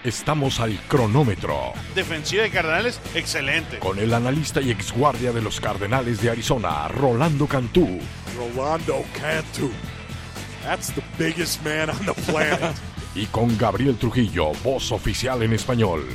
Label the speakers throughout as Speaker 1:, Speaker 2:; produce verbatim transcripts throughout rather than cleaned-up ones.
Speaker 1: Estamos al cronómetro.
Speaker 2: Defensiva de Cardenales, excelente.
Speaker 1: Con el analista y exguardia de los Cardenales de Arizona, Rolando Cantú.
Speaker 3: Rolando Cantú. That's the biggest man on the planet.
Speaker 1: Y con Gabriel Trujillo, voz oficial en español.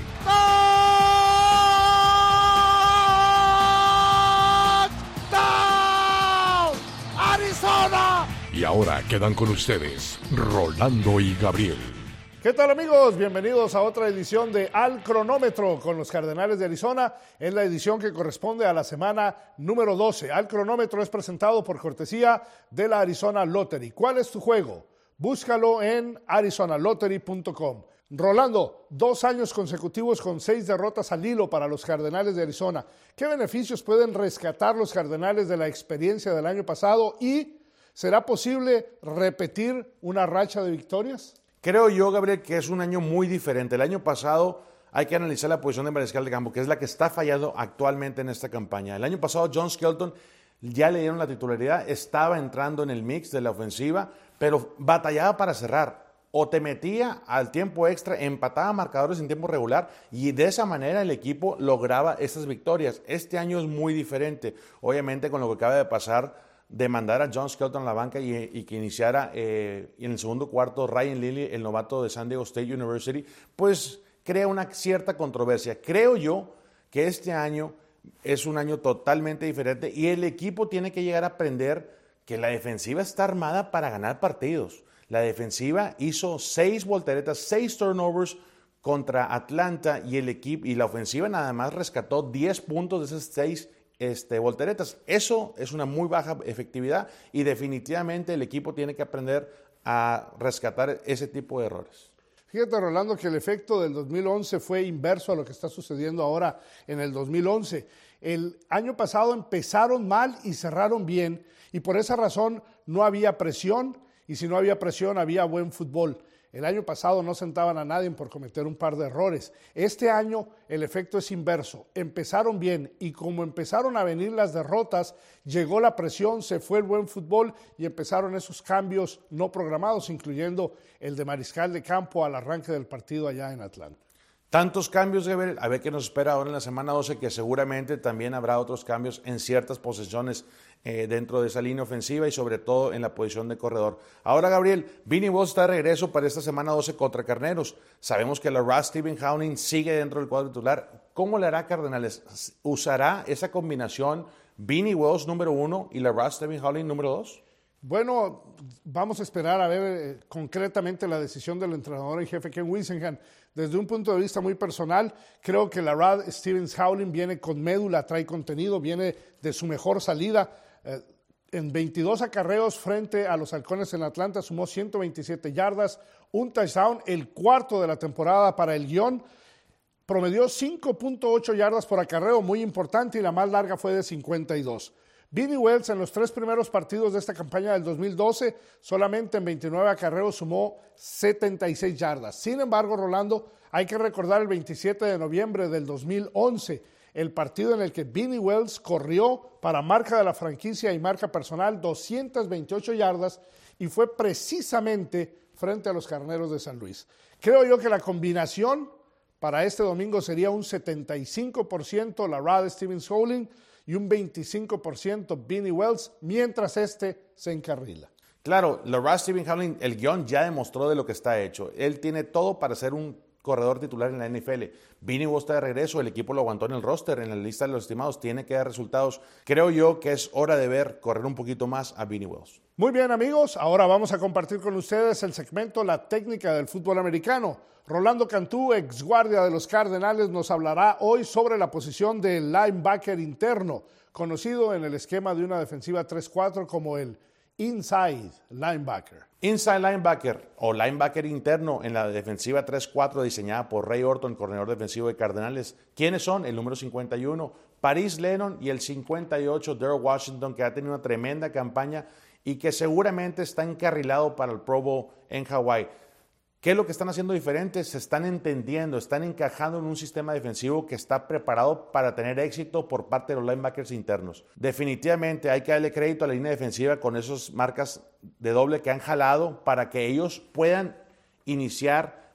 Speaker 3: ¡Touchdown! ¡Arizona!
Speaker 1: Y ahora quedan con ustedes, Rolando y Gabriel.
Speaker 4: ¿Qué tal, amigos? Bienvenidos a otra edición de Al Cronómetro con los Cardenales de Arizona. Es la edición que corresponde a la semana número doce. Al Cronómetro es presentado por cortesía de la Arizona Lottery. ¿Cuál es tu juego? Búscalo en arizona lottery punto com. Rolando, dos años consecutivos con seis derrotas al hilo para los Cardenales de Arizona. ¿Qué beneficios pueden rescatar los Cardenales de la experiencia del año pasado? ¿Y será posible repetir una racha de victorias?
Speaker 5: Creo yo, Gabriel, que es un año muy diferente. El año pasado hay que analizar la posición de mariscal de campo, que es la que está fallando actualmente en esta campaña. El año pasado John Skelton ya le dieron la titularidad, estaba entrando en el mix de la ofensiva, pero batallaba para cerrar. O te metía al tiempo extra, empataba marcadores en tiempo regular y de esa manera el equipo lograba estas victorias. Este año es muy diferente, obviamente con lo que acaba de pasar, de mandar a John Skelton a la banca y, y que iniciara eh, en el segundo cuarto Ryan Lilly, el novato de San Diego State University, pues crea una cierta controversia. Creo yo que este año es un año totalmente diferente y el equipo tiene que llegar a aprender que la defensiva está armada para ganar partidos. La defensiva hizo seis volteretas, seis turnovers contra Atlanta y el equipo y la ofensiva nada más rescató diez puntos de esas seis Este, volteretas. Eso es una muy baja efectividad y definitivamente el equipo tiene que aprender a rescatar ese tipo de errores.
Speaker 4: Fíjate, Rolando, que el efecto del dos mil once fue inverso a lo que está sucediendo ahora en el dos mil once. El año pasado empezaron mal y cerraron bien y por esa razón no había presión y si no había presión había buen fútbol. El año pasado no sentaban a nadie por cometer un par de errores. Este año el efecto es inverso. Empezaron bien y como empezaron a venir las derrotas, llegó la presión, se fue el buen fútbol y empezaron esos cambios no programados, incluyendo el de mariscal de campo al arranque del partido allá en Atlanta.
Speaker 5: Tantos cambios, Gabriel, a ver qué nos espera ahora en la semana doce, que seguramente también habrá otros cambios en ciertas posiciones eh, dentro de esa línea ofensiva y sobre todo en la posición de corredor. Ahora, Gabriel, Vinny Wells está de regreso para esta semana doce contra Carneros. Sabemos que la Ras Stephen Howling sigue dentro del cuadro titular. ¿Cómo le hará Cardenales? ¿Usará esa combinación Vinny Wells número uno y la Ras Stephen Howling número dos?
Speaker 4: Bueno, vamos a esperar a ver eh, concretamente la decisión del entrenador en jefe Ken Whisenham. Desde un punto de vista muy personal, creo que la Rad Stevens Howling viene con médula, trae contenido, viene de su mejor salida. Eh, en veintidós acarreos frente a los Halcones en Atlanta, sumó ciento veintisiete yardas, un touchdown, el cuarto de la temporada para el guión. Promedió cinco punto ocho yardas por acarreo, muy importante, y la más larga fue de cincuenta y dos. Vinny Wells en los tres primeros partidos de esta campaña del dos mil doce, solamente en veintinueve acarreos sumó setenta y seis yardas. Sin embargo, Rolando, hay que recordar el veintisiete de noviembre del dos mil once, el partido en el que Vinny Wells corrió para marca de la franquicia y marca personal doscientas veintiocho yardas y fue precisamente frente a los Carneros de San Luis. Creo yo que la combinación para este domingo sería un setenta y cinco por ciento la Rad Stevens Howling y un veinticinco por ciento Vinny Wells, mientras este se encarrila.
Speaker 5: Claro, la Ras Stephen Howling, el guión ya demostró de lo que está hecho. Él tiene todo para ser un corredor titular en la N F L. Vinny Wells está de regreso, el equipo lo aguantó en el roster, en la lista de los estimados, tiene que dar resultados. Creo yo que es hora de ver correr un poquito más a Vinny Wells.
Speaker 4: Muy bien, amigos, ahora vamos a compartir con ustedes el segmento La Técnica del Fútbol Americano. Rolando Cantú, ex guardia de los Cardenales, nos hablará hoy sobre la posición del linebacker interno, conocido en el esquema de una defensiva tres cuatro como el inside linebacker.
Speaker 5: Inside linebacker o linebacker interno en la defensiva tres cuatro diseñada por Ray Orton, coordinador defensivo de Cardenales. ¿Quiénes son? El número cincuenta y uno, Paris Lennon, y el cincuenta y ocho, Daryl Washington, que ha tenido una tremenda campaña y que seguramente está encarrilado para el Pro Bowl en Hawái. ¿Qué es lo que están haciendo diferente? Se están entendiendo, están encajando en un sistema defensivo que está preparado para tener éxito por parte de los linebackers internos. Definitivamente hay que darle crédito a la línea defensiva con esas marcas de doble que han jalado para que ellos puedan iniciar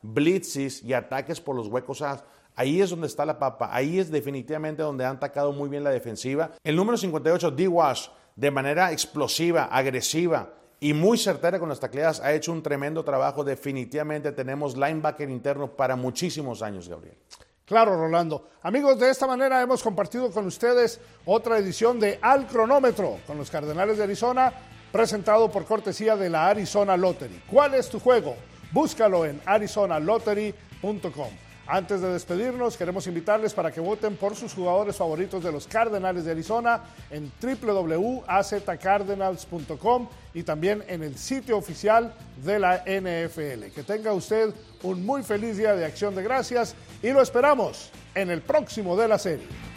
Speaker 5: blitzes y ataques por los huecos. O sea, ahí es donde está la papa. Ahí es definitivamente donde han atacado muy bien la defensiva. El número cincuenta y ocho, D. Wash, de manera explosiva, agresiva y muy certera con las tacleadas, ha hecho un tremendo trabajo. Definitivamente tenemos linebacker interno para muchísimos años, Gabriel.
Speaker 4: Claro, Rolando. Amigos, de esta manera hemos compartido con ustedes otra edición de Al Cronómetro con los Cardenales de Arizona, presentado por cortesía de la Arizona Lottery. ¿Cuál es tu juego? Búscalo en arizona lottery punto com. Antes de despedirnos, queremos invitarles para que voten por sus jugadores favoritos de los Cardenales de Arizona en doble u doble u doble u punto a z cardinals punto com y también en el sitio oficial de la N F L. Que tenga usted un muy feliz día de Acción de Gracias y lo esperamos en el próximo de la serie.